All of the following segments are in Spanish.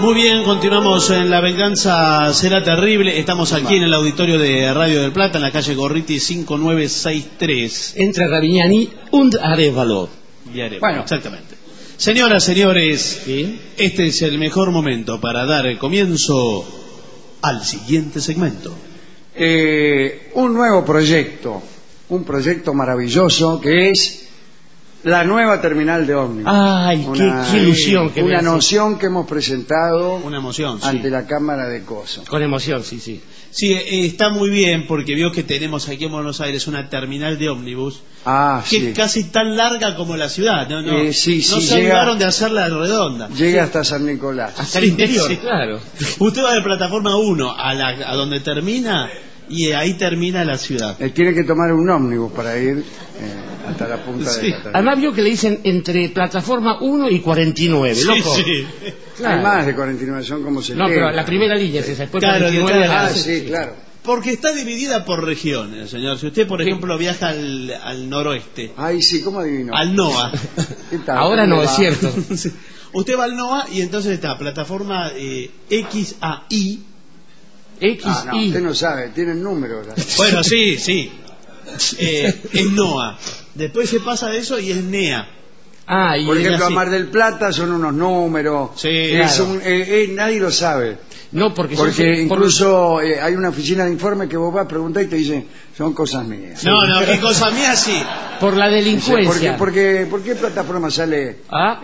Muy bien, continuamos en La Venganza Será Terrible. Estamos aquí en el auditorio de Radio del Plata, en la calle Gorriti 5963. Entre Ravignani und Arevalo. Bueno, exactamente. Señoras, señores, ¿sí? Este es el mejor momento para dar el comienzo al siguiente segmento. Un nuevo proyecto, un proyecto maravilloso que es la nueva terminal de ómnibus. ¡Ay, qué ilusión! Una noción que hemos presentado una emoción, ante sí. la Cámara de Coso. Con emoción, sí, sí. Sí, está muy bien porque vio que tenemos aquí en Buenos Aires una terminal de ómnibus que sí. es casi tan larga como la ciudad. No sí, se olvidaron de hacerla redonda. Llega hasta San Nicolás. Hasta el interior, sí. Claro. Usted va de plataforma 1 a donde termina y ahí termina la ciudad. Tiene que tomar un ómnibus para ir hasta la punta de la terminal. Además vio que le dicen entre plataforma 1 y 49, sí, loco. Sí. Claro. Hay más de 49, son como 70. No, pero la primera línea es esa, después claro, 49. Sí, claro. Porque está dividida por regiones, señor. Si usted, por ejemplo, viaja al noroeste. Ay, sí, ¿cómo adivinó? Al NOA. Ahora no, es cierto. Usted va al NOA y entonces está plataforma XAI. No, usted no sabe, tienen números. Bueno, sí. Es NOA. Después se pasa de eso y es NEA. Y por ejemplo, a Mar del Plata son unos números. Sí, claro. Nadie lo sabe. No, porque incluso hay una oficina de informe que vos vas a preguntar y te dicen, son cosas mías. No, qué cosas mías sí. Por la delincuencia. ¿Por qué plataforma sale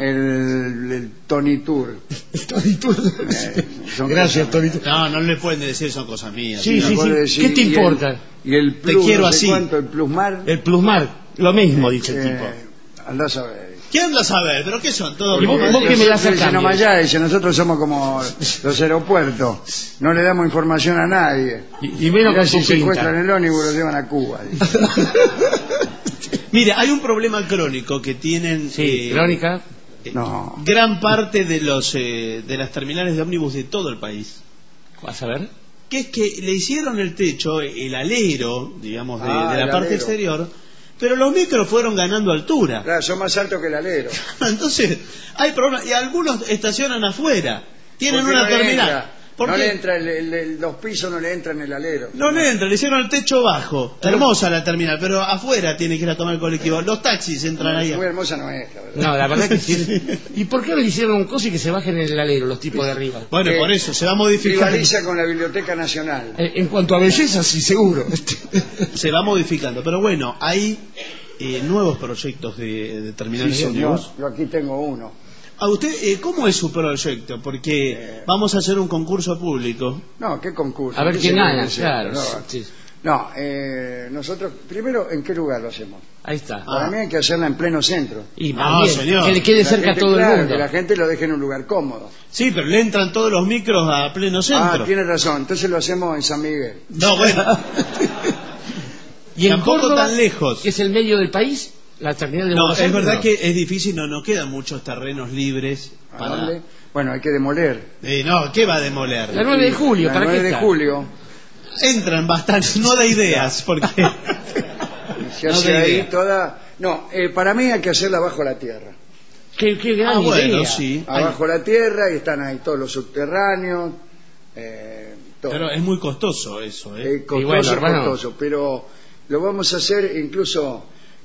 el Tonitur? Tonitur. Gracias, Tonitur. No le pueden decir son cosas mías. Sí. ¿Qué te importa? Y el Plus, te quiero no sé así. ¿Cuánto? El Plusmar. El Plusmar, lo mismo, dice el tipo. Andás a ver. ¿Qué andas a ver? ¿Pero qué son? ¿Todos ¿Y vos qué me das a cambio? Dice, nosotros somos como los aeropuertos, no le damos información a nadie. Y menos que si secuestran el ómnibus lo llevan a Cuba. Mire, hay un problema crónico que tienen... ¿Crónica? No. Gran parte de las terminales de ómnibus de todo el país. ¿Vas a ver? Que es que le hicieron el techo, el alero, digamos, de la parte exterior... Pero los micros fueron ganando altura. Claro, son más altos que el alero. Entonces, hay problemas. Y algunos estacionan afuera. Tienen una terminal. No le entra los pisos, no le entran el alero. No le entra, le hicieron el techo bajo. Hermosa la terminal, pero afuera tiene que ir a tomar el colectivo. Los taxis entran ahí. Muy hermosa no es, la verdad. No, la verdad que sí. ¿Y por qué no le hicieron un coso y que se bajen en el alero los tipos de arriba? Bueno, por eso, se va a modificar. Rivaliza con la Biblioteca Nacional. En cuanto a belleza, sí, seguro. Se va modificando. Pero bueno, hay nuevos proyectos de terminales de ómnibus. Yo aquí tengo uno. ¿A usted cómo es su proyecto? Porque vamos a hacer un concurso público. No, ¿qué concurso? A ver quién gana, claro. Nosotros, primero, ¿en qué lugar lo hacemos? Ahí está. Para mí hay que hacerla en pleno centro. Y señor. Que le quede cerca a todo el mundo. Que la gente lo deje en un lugar cómodo. Sí, pero le entran todos los micros a pleno centro. Tiene razón, entonces lo hacemos en San Miguel. No, bueno. Y en tampoco Córdoba, tan lejos. Que es el medio del país, la terminal de Buenos Aires. Es verdad que es difícil, no quedan muchos terrenos libres para... Bueno, hay que demoler. ¿Qué va a demoler? La 9 de julio, ¿para qué? La 9 de julio. Entran bastante, no da ideas, porque... Se hace ahí toda... para mí hay que hacerla bajo la tierra. Qué gran idea. Sí. Abajo la tierra y están ahí todos los subterráneos. Todo. Pero es muy costoso eso, costoso, pero lo vamos a hacer incluso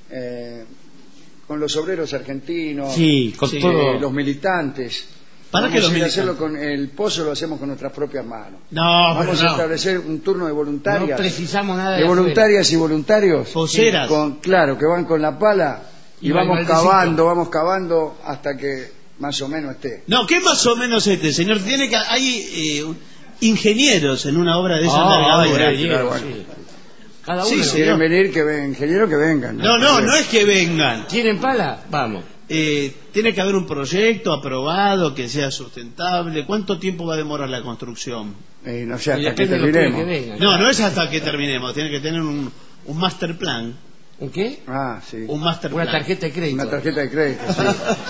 con los obreros argentinos, todo. los militantes. Hacerlo con el pozo, lo hacemos con nuestras propias manos. Vamos a establecer un turno de voluntarias. No precisamos nada de voluntarias y voluntarios. Poseras. Que van con la pala y vamos cavando hasta que más o menos esté. No, ¿qué más o menos señor? Hay ingenieros en una obra de esa envergadura. Cada uno. Si quieren venir, ingenieros que vengan. No es que vengan. ¿Tienen pala? Vamos. Tiene que haber un proyecto aprobado que sea sustentable. ¿Cuánto tiempo va a demorar la construcción? No sé, hasta que terminemos. No es hasta que terminemos. Tiene que tener un master plan. ¿Un qué? Sí. Un master plan. Una tarjeta de crédito. Una tarjeta de crédito, sí.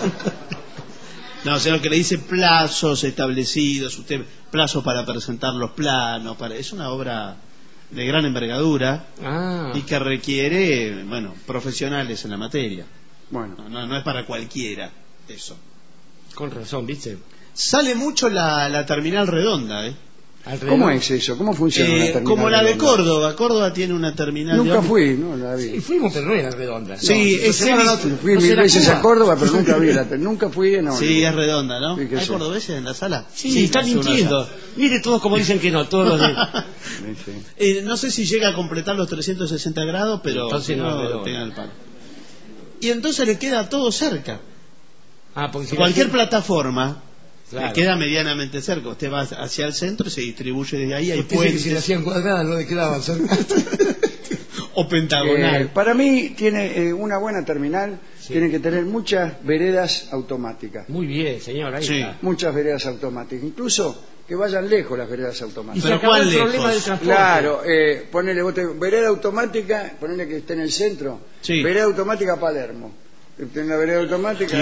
No, sino que le dice plazos establecidos, plazo para presentar los planos. Es una obra de gran envergadura y que requiere, profesionales en la materia. Bueno. No es para cualquiera eso. Con razón, ¿viste? Sale mucho la terminal redonda, ¿eh? ¿Cómo es eso? ¿Cómo funciona una terminal como la de redonda? Córdoba. Córdoba tiene una terminal. Nunca fui, no la vi. Sí, fuimos, pero no era redonda. Sí, Fui mil veces a Córdoba, pero nunca vi nunca fui en Sí, es redonda, ¿no? Sí, ¿Hay cordobeses en la sala? Sí, están mintiendo. Mire todos como dicen que no, todos los días. No sé si llega a completar los 360 grados, pero entonces no tenga el palo. Y entonces le queda todo cerca. Porque si cualquier plataforma claro, queda medianamente cerca. Usted va hacia el centro y se distribuye desde ahí. Hay usted dice que si le hacían cuadradas no le quedaban cerca. O pentagonal. Para mí tiene una buena terminal, tiene que tener muchas veredas automáticas. Muy bien, señor, ahí está. Muchas veredas automáticas, incluso que vayan lejos las veredas Y automáticas. se acabó el problema del transporte. Claro, ponele vereda automática, ponele que esté en el centro. Sí. Vereda automática Palermo. En la vereda automática.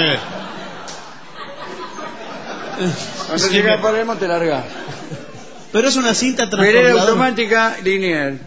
Cuando llegas a Palermo te largás. Pero es una cinta transportadora. Vereda automática Liniers.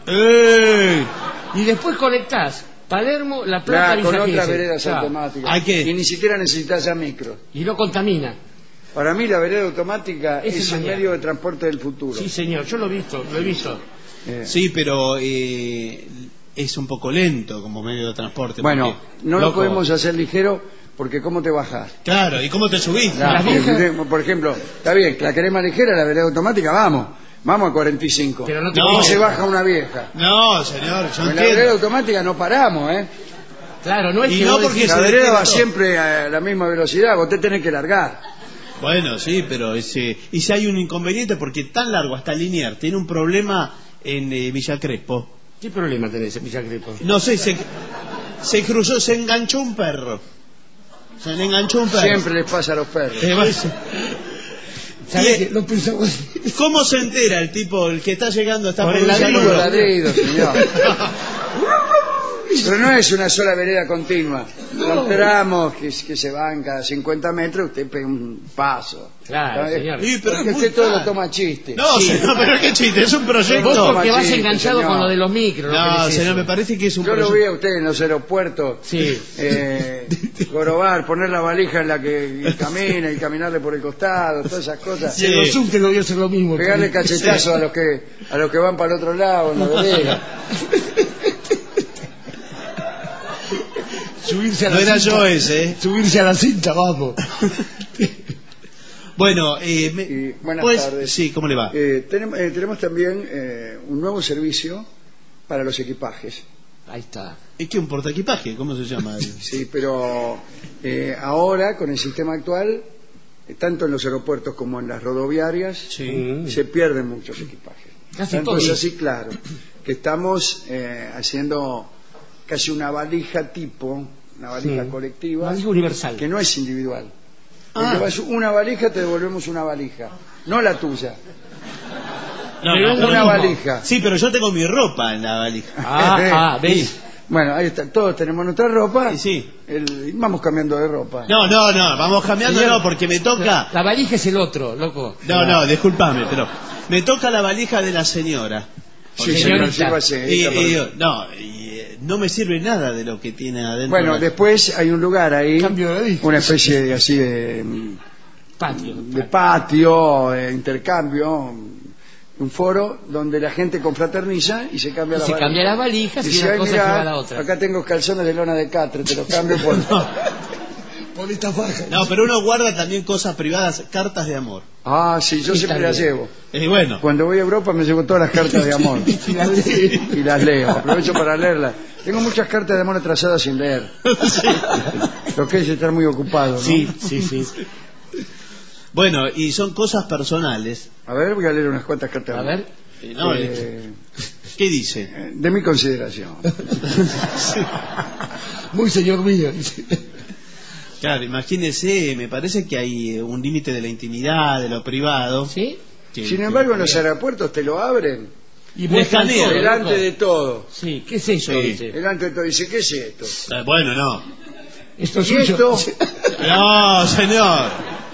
Y después conectás Palermo, La Plata, Con Villa otras Gesell. veredas automáticas. Hay que... Y ni siquiera necesitas ya micro. Y no contamina. Para mí la vereda automática Es es el el mañana. medio de transporte del futuro. Sí, señor, yo lo he visto. Sí, pero es un poco lento como medio de transporte. Bueno, no lo loco, podemos hacer ligero porque ¿cómo te bajás? Claro, ¿y cómo te subís? Por ejemplo, está bien, la querés más ligera, la vereda automática, vamos a 45. Pero no te ¿Cómo digo. se baja una vieja? No, señor, yo En la entiendo. vereda automática no paramos, Claro, no es Y que no vos porque decís, La se vereda detiene va todo. siempre a la misma velocidad, vos te tenés que largar. Bueno, sí, pero y si hay un inconveniente porque tan largo hasta Liniers tiene un problema en Villa Crespo. ¿Qué problema tenés en Villa Crespo? No sé, se cruzó, se enganchó un perro. Se le enganchó un perro. Siempre les pasa a los perros. ¿Sabés que no pensamos? ¿Cómo se entera el tipo, el que está llegando, está Por por el Villa ladrido. Por los Crespo? ladridos, señor. Pero no es una sola vereda continua. Son tramos que se van cada 50 metros, usted pega un paso. Claro, ¿Sabes? señor. Sí, pero Porque es usted muy todo lo caro. toma chiste. No, señor, pero qué chiste, es un proyecto. Vos porque vas chiste, enganchado señor. con lo de los micros. No, señor, me parece que es un Yo lo proyecto. vi a usted en los aeropuertos. Sí. Jorobar, poner la valija en la que camina y caminarle por el costado, todas esas cosas. Sí. En los subtes lo voy a hacer lo mismo. Pegarle cachetazo a los que van para el otro lado en la vereda. Subirse a No la era cinta. yo ese, Subirse a la cinta, vamos. Bueno, Buenas pues, tardes. sí, ¿cómo le va? Tenemos también un nuevo servicio para los equipajes. Ahí está. Es que un portaequipaje, ¿cómo se llama? Sí, pero ahora, con el sistema actual, tanto en los aeropuertos como en las rodoviarias, Sí. se pierden muchos equipajes. Casi Tanto todos. es así, claro, que estamos haciendo casi una valija colectiva, Una valija universal. que no es individual. Llevas una valija, te devolvemos una valija, no la tuya. No, Pero no, es lo una mismo. valija. Sí, pero yo tengo mi ropa en la valija. ¿Ves? Bueno, ahí está, todos tenemos nuestra ropa. Y sí. Vamos cambiando de ropa. No, vamos cambiando, Señor, no, porque me toca... La valija es el otro, loco. No, discúlpame, pero me toca la valija de la señora. Sí, Señorita. señor, sírvase. No me sirve nada de lo que tiene adentro. Bueno, después después hay un lugar ahí, Cambio de valija. una especie de así de patio, intercambio, un foro donde la gente confraterniza y se cambia la Se valija. cambia las valijas y Dice, una "Ay, cosa mirá, lleva a la otra. acá tengo calzones de lona de catre, te los cambio por... Por esta faja. No, pero uno guarda también cosas privadas, cartas de amor. Ah, sí, yo Sí, siempre está las bien. llevo. Bueno, Cuando voy a Europa me llevo todas las cartas de amor y las leo, aprovecho para leerlas. Tengo muchas cartas de amor atrasadas sin leer. Lo que es estar muy ocupado, ¿no? Sí. bueno, y son cosas personales. A ver, voy a leer unas cuantas cartas de A amor. ver. No, Eh, ¿qué dice? de mi consideración. Muy señor mío. Claro, imagínese, me parece que hay un límite de la intimidad, de lo privado. ¿Sí? Sin embargo, en los aeropuertos te lo abren Y Me escanea. todo, delante loco. de todo. Sí, ¿qué es eso? Sí. Dice. Delante de todo. Dice, ¿qué es esto? Bueno, no. Esto es Y suyo. esto, No, señor.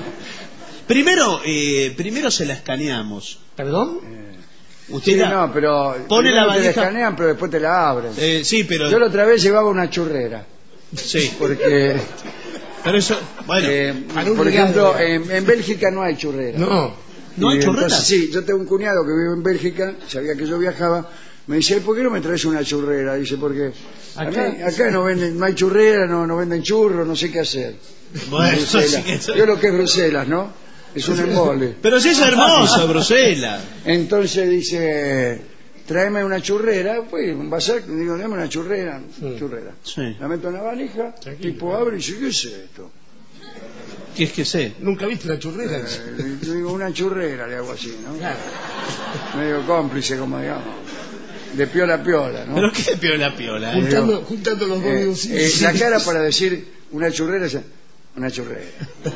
Primero se la escaneamos. ¿Perdón? Usted sí, la- no, pero pone primero la te la valija- escanean, pero después te la abren. Sí, pero... Yo la otra vez llevaba una churrera, Sí. porque Pero eso, bueno, por ejemplo, en Bélgica no hay churrera. ¿no hay churrera? Entonces, sí, yo tengo un cuñado que vive en Bélgica, sabía que yo viajaba, me dice, ¿por qué no me traes una churrera? Dice, porque acá no venden, no hay churrera, no venden churros, no sé qué hacer. Bueno, yo lo que es Bruselas, ¿no? Es un embole. Pero si es hermoso, Bruselas. Entonces dice, tráeme una churrera, pues un bazar, digo, dame una churrera, churrera. Sí. La meto en la valija, tipo abre y dice, ¿qué es esto? ¿Qué es que sé? ¿Nunca viste la churrera? Digo, una churrera, le hago así, ¿no? Claro. Medio cómplice, como digamos. De piola a piola, ¿no? ¿Pero qué de piola? Juntando los dos. La cara para decir una churrera es una churrera.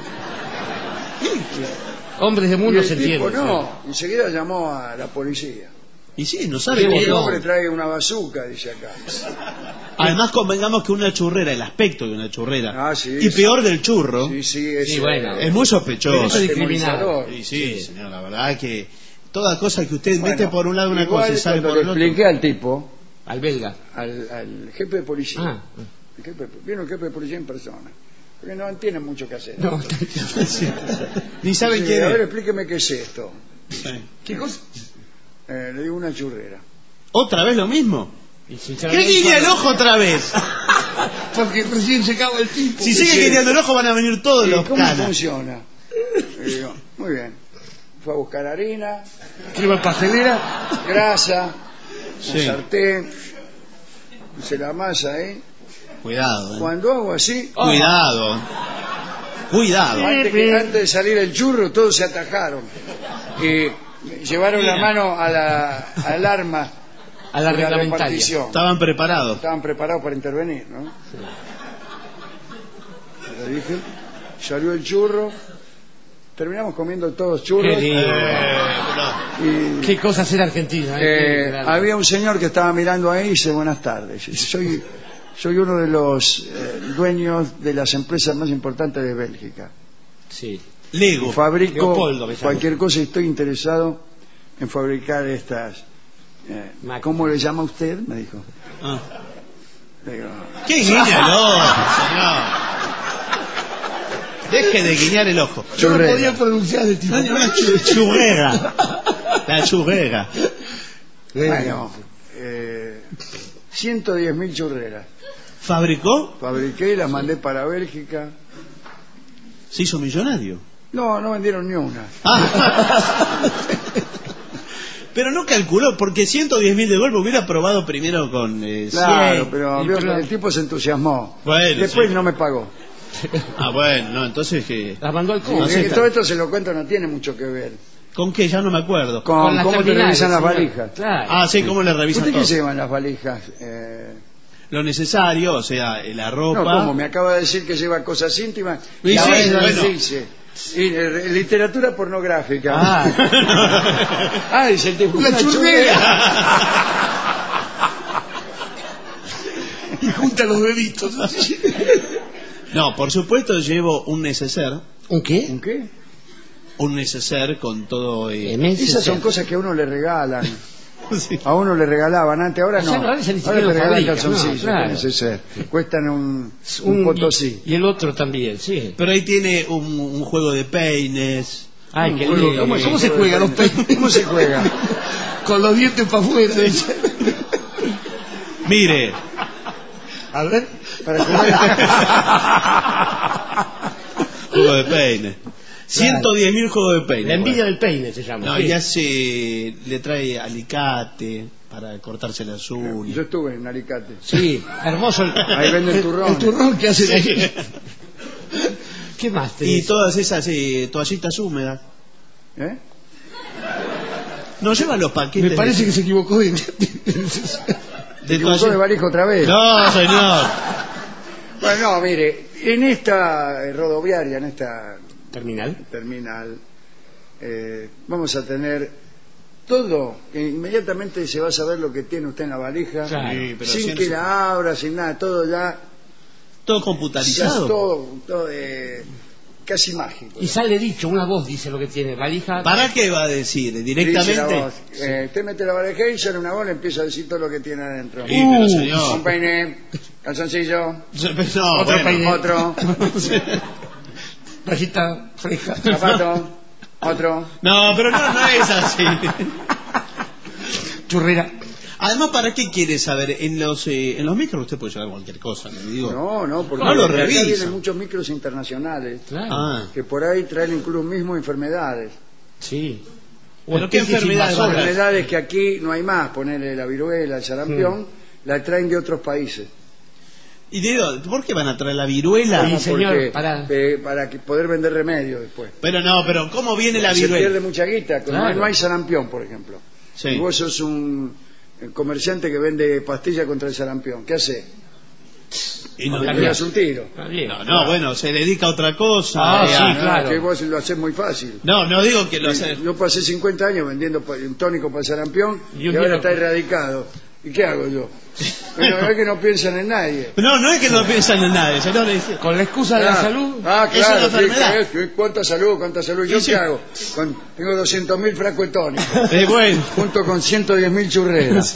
Hombres de mundo se tipo entienden. no, enseguida llamó a la policía. Y sí, no sabe El qué. hombre trae una bazuca, dice acá. Además, convengamos que una churrera, el aspecto de una churrera, Sí, y peor del churro, sí, bueno. es muy sospechoso. Eso es discriminado. Sí, señor, la verdad que toda cosa que usted mete por un lado una igual cosa y sale por le el otro. expliqué al tipo, Al belga. al jefe de policía. Vino el jefe de policía en persona. Porque no tienen mucho que hacer. No, Sí. Ni saben Dice, quién a ver, es. explíqueme qué es esto. Sí. ¿Qué cosa? Le digo una churrera. ¿Otra vez lo mismo? Y ¿Qué guiña el ojo otra vez? Porque recién se acaba el tipo. Si sigue guiñando el ojo van a venir todos ¿Y los cómo canas. funciona? Le digo, muy bien. Fue a buscar harina, Crema pastelera. grasa, Sí. un sartén, se la masa ahí. Cuidado, Cuando hago así, Cuidado. Cuidado. antes de salir el churro, todos se atajaron. Llevaron la mano al arma. A la de reglamentaria. repartición. Estaban preparados. Estaban preparados para intervenir, ¿no? Le dije, salió el churro, terminamos comiendo todos churros. Qué lindo. Y Qué cosa ser argentino. había un señor que estaba mirando ahí y dice, buenas tardes. Soy uno de los dueños de las empresas más importantes de Bélgica. Sí. Lego. Fabrico Leopoldo, me llamo. cualquier cosa y estoy interesado en fabricar estas. ¿Cómo le llama usted? Me dijo. Ah. Le digo, ¿Qué guiña el ojo, señor? Deje de guiñar el ojo. Yo no churrera. podía pronunciar el tipo. Una churrera. La churrera. Bueno, 110.000 churreras. ¿Fabricó? Fabriqué y las mandé para Bélgica. ¿Se hizo millonario? No vendieron ni una. Pero no calculó, porque 110.000 de golpe hubiera probado primero con 100. Claro, pero vio que el tipo se entusiasmó. Bueno, Después sí. no me pagó. Bueno, no, entonces que... Las mandó al Sí, cubo. que todo esto se lo cuento, no tiene mucho que ver. ¿Con qué? Ya no me acuerdo. Con las cómo te terminales, revisan las señor. valijas. Claro. Sí, ¿cómo le revisan ¿Usted todo? qué llevan las valijas? Lo necesario, o sea, la ropa... No, ¿cómo? Me acaba de decir que lleva cosas íntimas. Y Y ahora sí, no bueno. dice. Y, literatura pornográfica. Ah, Dice el tipo. La una churrera. Y junta los deditos. No, por supuesto llevo un neceser. ¿Un qué? ¿Un qué? Un neceser con todo... Esas son cosas que a uno le regalan. Sí. A uno le regalaban antes, ahora O sea, no. en realidad ni Ahora siquiera te lo regalan fabrican, calzoncillos, no, claro. neceser. Cuestan un potosí. Y el otro también, sí. Pero ahí tiene un juego de peines. Ay, qué juego- lindo. es ¿Cómo se un juega juego los de- peines? ¿Cómo se juega? Con los dientes para afuera. Mire, A ver. Para jugar. juego de peines. 110.000 juegos de peines. La envidia del peine se llama. No, sí. ya le trae alicate para cortarse las uñas. Yo estuve en Alicate. Sí, hermoso. Ahí venden turrón. El turrón que hacen ahí. ¿Qué más Y tenés? todas esas toallitas húmedas. ¿Eh? No llevan los paquetes. Me parece que se equivocó de... de ¿Te equivocó toallitas. de valija otra vez? No, señor. Bueno, no, mire, en esta rodoviaria, en esta ¿Terminal? terminal, vamos a tener todo, que inmediatamente se va a saber lo que tiene usted en la valija, Claro. Sí, pero sin si que no- la abra, sin nada, todo ya, Todo ya computarizado. todo casi mágico. Y sale dicho, una voz dice lo que tiene, valija. ¿Para qué va a decir? Dice Directamente. la voz, usted mete la valija y sale una voz, le empieza a decir todo lo que tiene adentro. Sí, pero señor. Un peine, calzoncillo, No, Otro bueno. peine. otro, Rayita fresca. zapato, otro. No, pero no es así. Churrera. Además, ¿para qué quiere saber? En los micros usted puede llevar cualquier cosa, ¿no? Digo. No, porque No lo acá revisa. vienen muchos micros internacionales Claro. Ah. que por ahí traen incluso mismo enfermedades. Sí. ¿Pero qué especies enfermedades invasoras. van a Enfermedades que aquí no hay más, ponerle la viruela, el sarampión, la traen de otros países. Y digo, ¿por qué van a traer la viruela? Sí, señor, Porque, para- para que poder vender remedios después. Pero ¿cómo viene la Se pierde viruela? mucha guita, como Claro. no hay sarampión, por ejemplo. Sí. Y vos sos un comerciante que vende pastillas contra el sarampión. ¿Qué hace? Y no, Le cambiar. pegas un tiro. Está bien. no, bueno, se dedica a otra cosa. Ah, sí, Ah, claro. que vos lo haces muy fácil. No digo que lo hace. Yo pasé 50 años vendiendo un tónico para el sarampión Y y, un ahora día- está erradicado. ¿Y qué hago yo? Pero es que no piensan en nadie. No es que no piensan en nadie, señor. Con la excusa de la salud. Ah, Es claro. una enfermedad. ¿Cuánta salud? ¿Cuánta salud? ¿Yo Y sí. qué hago? Tengo 200.000 frascos de tónico, Bueno. junto con 110.000 churreras.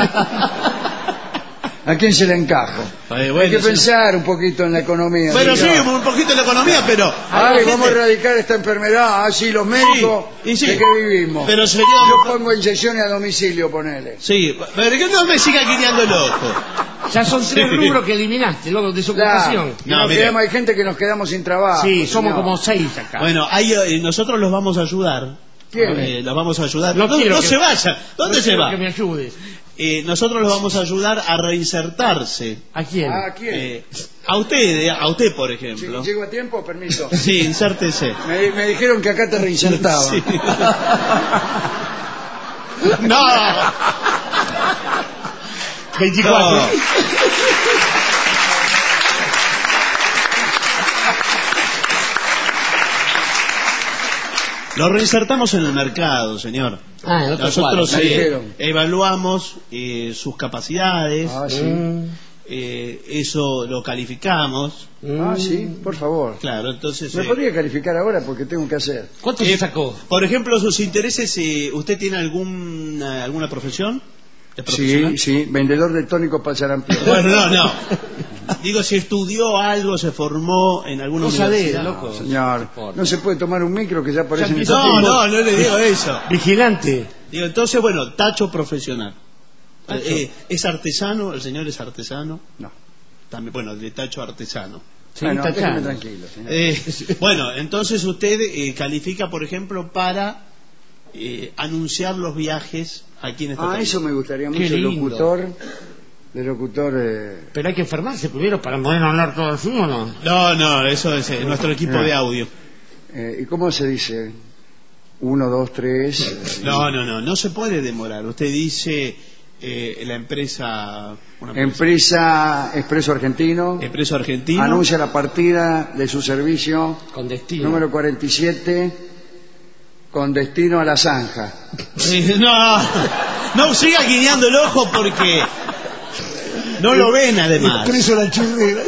¿A quién se le encajo? Bueno, Hay que sí. pensar un poquito en la economía. Bueno, sí, señor. un poquito en la economía, pero. Ay, la vamos a gente- erradicar esta enfermedad. Ah, sí, los médicos y sí. de que vivimos. Pero señor. Yo pongo inyecciones a domicilio, ponele. Sí, pero que no me siga guiñando el ojo. Ya son 3 rubros que eliminaste, luego desocupación. Y No, nos mire. quedamos- hay gente que nos quedamos sin trabajo. Sí, somos señor. como 6 acá. Bueno, nosotros los vamos a ayudar. ¿Quién? Los vamos a ayudar. No quiero que- se vaya. ¿Dónde No se quiero va? que me ayudes. Nosotros los vamos a ayudar a reinsertarse. ¿A quién? ¿A quién? A usted, por Sí, ejemplo. ¿Llego a tiempo? Permiso. Sí, insértese. Me dijeron que acá te reinsertaban. Sí. No. 24. No. Lo reinsertamos en el mercado, señor. Ah, en otro Nosotros cuadro. Me dijeron. evaluamos sus capacidades, Ah, sí. eso lo calificamos. Ah, sí, por favor. Claro, entonces. ¿Me podría calificar ahora porque tengo que hacer? ¿Cuánto se sacó? Por ejemplo, sus intereses, ¿usted tiene alguna profesión? ¿Es profesional? Sí, vendedor de tónico para el sarampión. Bueno, no. Digo, si estudió algo, se formó en alguna Cosa de universidad. loco. Señor, no se puede tomar un micro que ya parece en el empieza- tapón. No le digo eso. Vigilante. Digo, entonces, bueno, tacho profesional. Tacho. ¿Es artesano? ¿El señor es artesano? No. También, bueno, de tacho artesano. Sí, Bueno, déjeme tachando. tranquilo, señor. Bueno, entonces usted califica, por ejemplo, para anunciar los viajes aquí en este Ah, país. eso me gustaría Qué mucho, lindo. de locutor. Pero hay que enfermarse primero para poder hablar todo así, ¿o no? No, eso es nuestro equipo de audio. ¿Y cómo se dice? 1, 2, 3. No se puede demorar. Usted dice la empresa... Empresa Expreso Argentino. Expreso Argentino. Anuncia la partida de su servicio Con destino. número 47 con destino a la zanja. No siga guiñando el ojo porque no lo ven además. Expreso la churrera.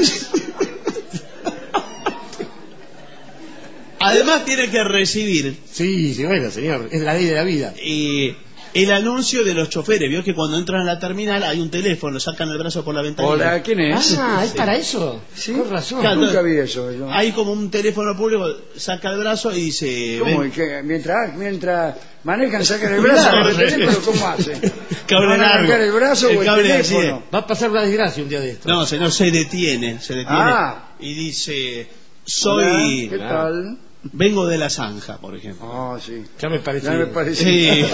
Además tiene que recibir Sí, bueno, señor. Es la ley de la vida. el anuncio de los choferes. Vio que cuando entran a la terminal hay un teléfono, sacan el brazo por la ventanilla. Hola, ¿quién es? Ah, ¿es para eso? Sí. Con razón. Claro. Nunca vi eso. yo. Hay como un teléfono público, saca el brazo y dice... ¿Cómo? ven. ¿Y qué? Mientras manejan, sacan el brazo Claro, con el sí. teléfono, ¿cómo hace? Cable ¿Van a largo. arrancar el brazo o el cable así teléfono? Va a pasar una desgracia un día de esto. No, señor, se detiene. Ah. Y dice, Hola, soy... ¿Qué tal? Vengo de la zanja, por ejemplo. Ah, sí. Ya me pareció. Ya me parece. Sí.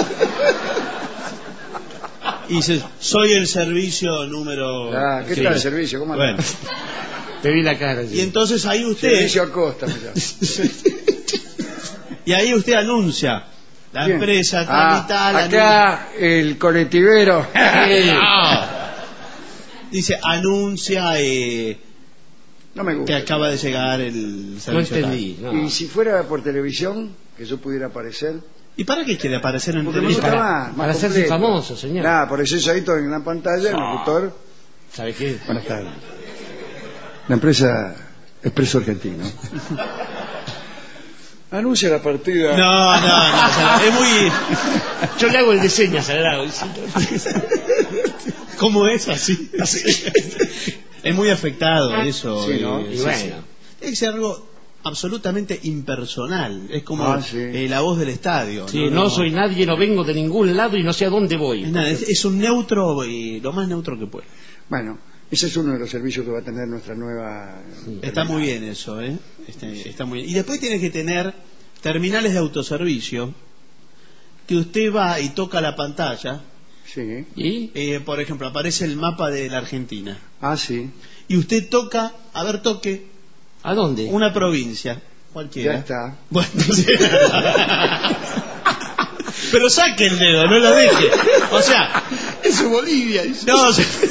Y dice, soy el servicio número... Ah, ¿qué Sí. tal el servicio? ¿Cómo anda? Bueno, Te vi la cara. sí. y entonces ahí usted... Servicio Acosta, mirá. Y ahí usted anuncia la Bien. empresa tal y tal. Acá el colectivero. Dice, anuncia No me que gusta. acaba de llegar el No servicio tal. entendí. No. Y si fuera por televisión, que yo pudiera aparecer. ¿Y para qué quiere aparecer en Porque me televisión? gusta para- más para hacerse completo. famoso, señor. Nada, por eso ahí todo en la pantalla, el locutor. ¿Sabe qué? Buenas tardes. La empresa Expreso Argentino Anuncia la partida. No, es muy... Yo le hago el de señas al lado. ¿Cómo es así? Es muy afectado eso. Sí, ¿no? Y bueno. Es algo absolutamente impersonal. Es como la voz del estadio. Sí, no soy nadie, no vengo de ningún lado y no sé a dónde voy. Es un neutro y lo más neutro que puede. Bueno, ese es uno de los servicios que va a tener nuestra nueva... Está muy bien eso, ¿eh? Está muy bien. Y después tiene que tener terminales de autoservicio que usted va y toca la pantalla. Sí. ¿Y? Por ejemplo, aparece el mapa de la Argentina. Ah, sí. Y usted toca, toque. ¿A dónde? Una provincia, cualquiera. Ya está. Bueno, sí. Pero saque el dedo, no lo deje. O sea, eso es Bolivia. no,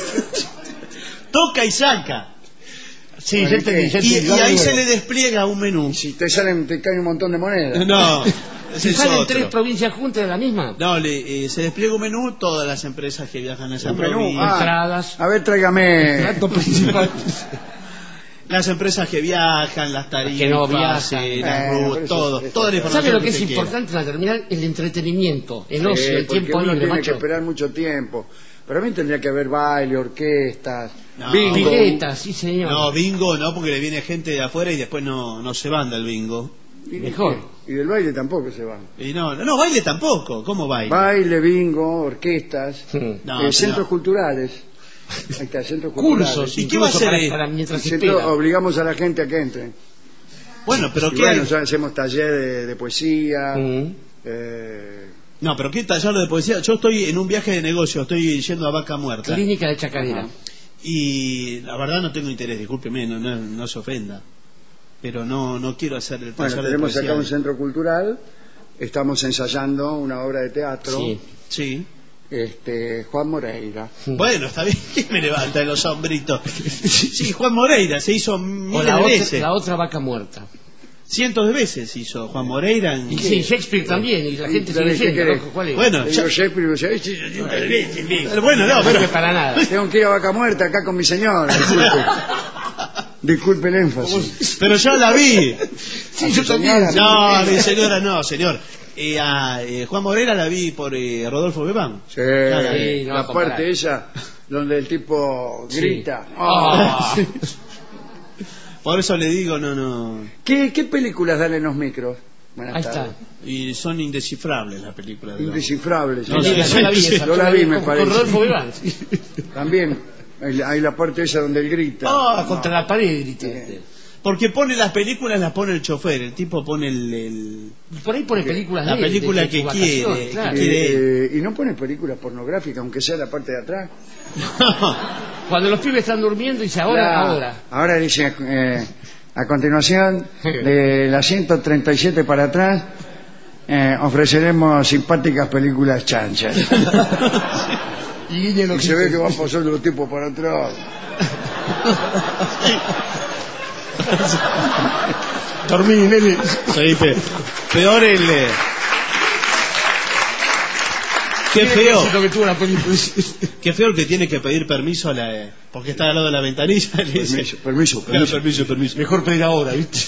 toca y saca. Sí, Bueno, Y ahí se le despliega un menú. Si te cae un montón de monedas. No. ¿Se salen 3 provincias juntas de la misma? No, se despliega un menú, todas las empresas que viajan a esa Un menú. provincia. Entradas. A ver, tráigame... Plato principal. Las empresas que viajan, las tarifas, Que no viajan. las rutas, toda la información. ¿Sabe lo que es usted importante en la terminal? El entretenimiento, el ocio, el porque tiempo uno libre, tiene macho. que esperar mucho tiempo. Pero a mí tendría que haber baile, orquestas, No. bingo. Piletas, sí señor. No, bingo no, porque le viene gente de afuera y después no se van del bingo. Mejor. Y del baile tampoco se van. Y no, baile tampoco. ¿Cómo baile? Baile, bingo, orquestas, No, centros culturales. Ahí está, centros culturales. Cursos. ¿Y qué va a hacer ahí? para mientras se Centro- espera? obligamos a la gente a que entre. Bueno, pero Y ¿qué bueno, hay? ya hacemos taller de poesía. Mm. No, pero ¿qué taller de poesía? Yo estoy en un viaje de negocio, estoy yendo a Vaca Muerta. Clínica de Chacarera. Ajá. Y la verdad no tengo interés, discúlpeme, no se ofenda. Pero no quiero hacer el taller Bueno, de tenemos poesía. acá un centro cultural. Estamos ensayando una obra de teatro. Sí. Sí. Juan Moreira. Bueno, está bien, ¿quién me levanta los hombritos? Sí, Juan Moreira, se hizo O miles la de otra, veces. la otra vaca muerta. Cientos de veces hizo Juan Moreira. Y sí, Shakespeare también, y la gente sigue ¿Qué diciendo, querés? loco, ¿cuál es? Bueno, Le ya- digo Shakespeare y me dice, pero bueno, no, No pero sirve para nada. tengo que ir a Vaca Muerta acá con mi señora. Disculpe. Disculpe el énfasis. pero yo la vi. Sí, yo ¿A su también. señora? No, mi señora no, señor. A Juan Moreira la vi por Rodolfo Bebán. Sí, Sí, no va la a comparar. parte esa donde el tipo grita. Ah. Por eso le digo, no. ¿Qué películas dan en los micros? Buenas Ahí tardes. está. Y son indescifrables las películas. de Indescifrables. No, sí. sí, Yo la vi sí, esa, yo la vi, me con parece. Rodolfo Bebán. También hay la parte esa donde él grita. Ah, contra la pared grita. Porque pone las películas, las pone el chofer. El tipo pone el Por ahí pone películas la de él, película de que sus vacaciones, quiere, claro. que quiere. Y no pone películas pornográficas, aunque sea la parte de atrás. Cuando los pibes están durmiendo dice ahora. Ahora dice, a continuación, de la 137 para atrás, ofreceremos simpáticas películas chanchas. Y Guille lo Y se ve que van pasando los tipos para atrás. Dormí, nene. Sí, peor el. Qué feo. Lo que tuvo la película. Qué feo el que tiene que pedir permiso porque está al lado de la ventanilla. Le dice, Permiso. Claro, permiso. Mejor pedir ahora, ¿viste?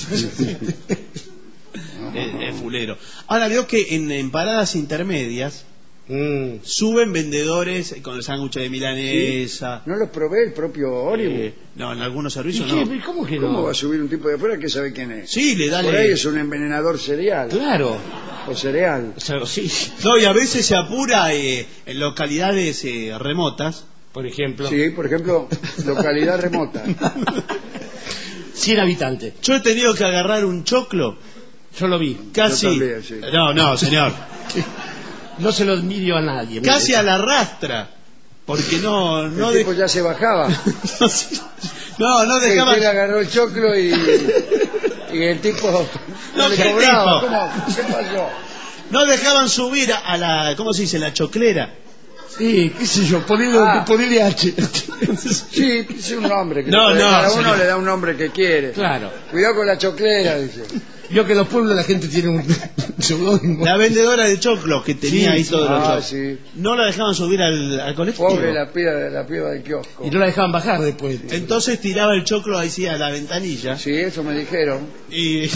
Es fulero. Ahora veo que en paradas intermedias suben vendedores con el sándwich de milanesa. ¿No los provee el propio ómnibus? No, en algunos ¿Y servicios qué? no. ¿Cómo que ¿Cómo no? va a subir un tipo de afuera que sabe quién es? Sí, le Por ahí dale. es un envenenador cereal. Claro. O cereal. O sea, sí. No, y a veces se apura en localidades remotas. Por ejemplo, Sí, por ejemplo, localidad remota. 100 habitantes. Yo he tenido que agarrar un choclo Yo lo vi. casi. Yo también, sí. No, señor. No se lo envidio a nadie. Casi a la rastra. Porque no El tipo ya se bajaba. no dejaba. Él agarró el choclo y el tipo No, le ¿qué cobraba. tipo? ¿Cómo? ¿Qué pasó? No dejaban subir a la, ¿cómo se dice? La choclera. Sí, qué sé yo, ponele H. Sí, es un nombre. Que No, cada uno señor. le da un nombre que quiere. Claro. Cuidado con la choclera, dice. Yo que en los pueblos la gente tiene un seudónimo. La vendedora de choclos que tenía Sí, ahí todos los choclos. sí. No la dejaban subir al colectivo. Pobre la piba del kiosco. Y no la dejaban bajar después. Entonces tiraba el choclo ahí sí a la ventanilla. Sí, eso me dijeron. Y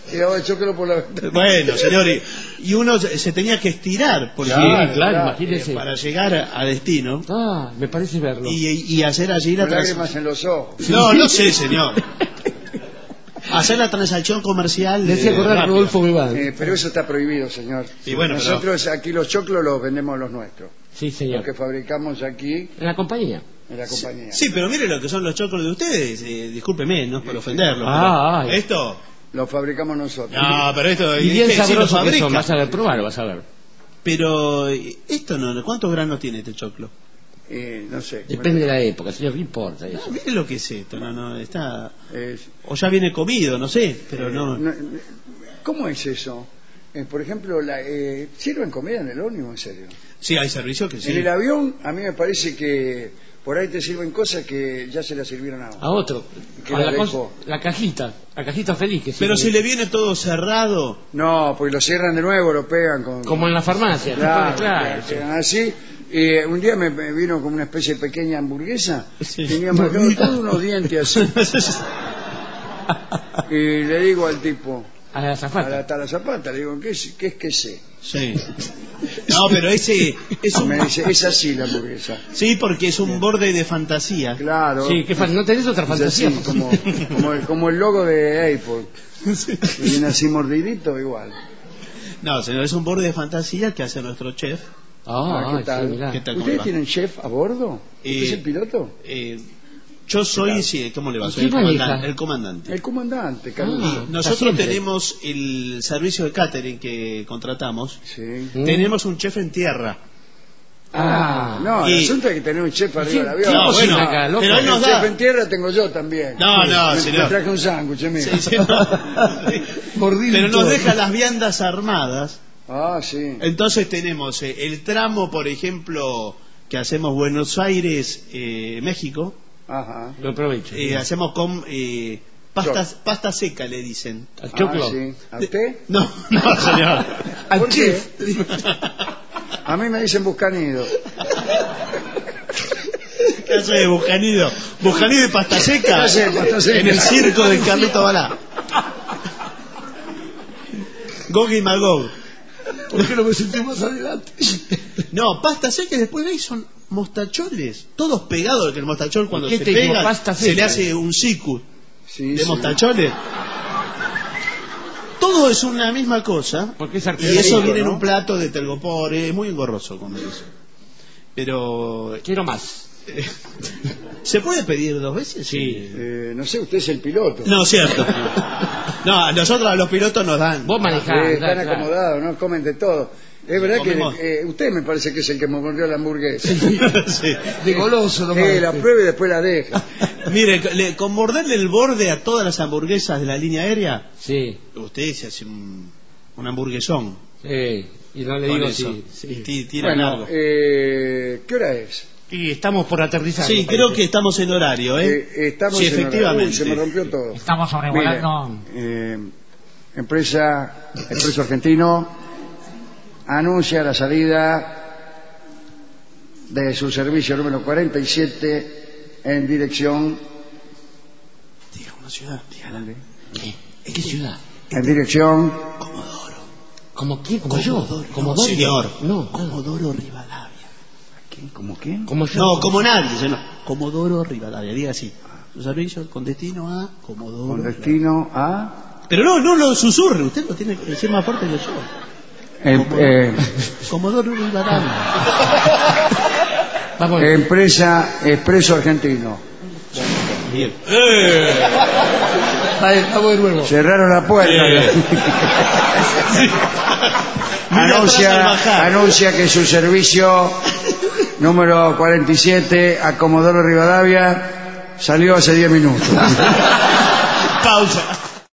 tiraba el choclo por la ventana. Bueno, señor, y uno se tenía que estirar porque, Claro, imagínese. para llegar a destino Me parece verlo. y hacer allí la Con lágrimas en los ojos. No sé, señor. Hacer la transacción comercial. Decía acordar a Rodolfo Bebán. Pero eso está prohibido, señor. Y bueno, nosotros aquí los choclos los vendemos los nuestros. Sí, señor. Los que fabricamos aquí En la compañía. en la compañía. Sí, pero mire lo que son los choclos de ustedes. Discúlpeme, no es por ofenderlos. Ah, pero esto. Los fabricamos nosotros. No, pero esto. Y bien sí lo sabroso que fabrica. son. Vas a ver, probarlo, vas a ver. Pero esto no. ¿Cuántos granos tiene este choclo? No sé. Depende de la época, señor, no importa eso. No, mire lo que es esto. No, está. Es- O ya viene comido, no sé, pero no. ¿Cómo es eso? Por ejemplo, ¿sirven comida en el ómnibus, en serio? Sí, hay servicio que sí. En el avión, a mí me parece que por ahí te sirven cosas que ya se las sirvieron a A uno. otro. Que A la la dejó. la cajita feliz que Pero sirve. si le viene todo cerrado. No, pues lo cierran de nuevo, lo pegan con... Como en la farmacia. Claro, claro. lo pegan así. Un día me vino como una especie de pequeña hamburguesa. Sí. Tenía marcado todos unos dientes así. Y le digo al tipo, A la azafata. hasta la zapata, le digo, ¿qué es que sé? Sí. No, pero ese es un. Me dice, es así la hamburguesa. Sí, porque es un borde de fantasía. Claro. Sí, ¿no tenés otra Es fantasía? así, como el logo de Apple. Y viene así mordidito, igual. No, señor, es un borde de fantasía que hace nuestro chef. ¿Qué tal? Sí, mirá. ¿Qué tal? ¿Cómo le ¿Ustedes va? tienen chef a bordo? ¿Usted es el piloto? Yo soy, sí, ¿cómo le va? ¿Y Soy qué maneja? el comandante. El comandante, Carlos. Ah. Nosotros siempre. tenemos el servicio de catering que contratamos. Sí. Tenemos un chef en tierra. No, el Y- asunto es que tener un chef arriba del avión. No, bueno, acá, loco? pero él nos El chef da. en tierra tengo yo también. No, me señor. traje un sándwich, mira. Sí, sí, no. Pero nos deja las viandas armadas. Ah, sí. Entonces tenemos el tramo, por ejemplo, que hacemos Buenos Aires, México. Ajá. Lo aprovecho. Hacemos con pasta seca, le dicen. Al choclo. Ah, sí. ¿A usted? No, señor. Al ¿Por chef. A mí me dicen buscanido. ¿Qué hace de Buscanido? ¿Buscanido y pasta seca? ¿Qué hace de pasta seca? En el circo de Carlito Balá. Gog y Magog. ¿Por qué no me senté más adelante? No, pasta seca y después veis son mostacholes. Todos pegados, que el mostachol cuando ¿Qué se te digo? pega Pasta se le seca. hace un sicu Sí, de sí. mostacholes. Todo es una misma cosa. Porque es Y artesanía, eso viene en ¿no? un plato de telgopor, es muy engorroso comer eso. Pero, Quiero más. ¿se puede pedir 2 veces? Sí. No sé, usted es el piloto. No, cierto. No, a nosotros a los pilotos nos dan. Vos manejás. Están claro. acomodados, ¿no? Comen de todo. Es verdad Comemos. que usted me parece que es el que me mordió la hamburguesa. Sí. De goloso nomás. La prueba y después la deja. Mire, con morderle el borde a todas las hamburguesas de la línea aérea, Sí. usted se hace un hamburguesón. Y no le Con digo eso. sí. Tiran Bueno, algo. ¿qué hora es? Y estamos por aterrizar. Sí, me creo parece. que estamos en horario, ¿eh? Estamos Sí, en horario. efectivamente. Uy, se me rompió todo. Estamos sobrevolando. Mire, Expreso Argentino anuncia la salida de su servicio número 47 en dirección Diga una ciudad, dígala. ¿Qué ciudad? en dirección ¿Como quién? ¿Como yo? ¿Como No, señor. No. Comodoro Rivadavia. ¿Cómo quién? ¿Como yo? No, como nadie, señor. Comodoro Rivadavia, diga así. Su servicio con destino a Comodoro. Con destino a Pero no lo susurre, usted lo tiene que decir más fuerte que yo. Comodoro Rivadavia. Vamos. Empresa Expreso Argentino. Bien. Ahí, vamos de nuevo. Cerraron la puerta. Mira atrás al bajar. Anuncia que su servicio número 47 a Comodoro Rivadavia salió hace 10 minutos. Pausa.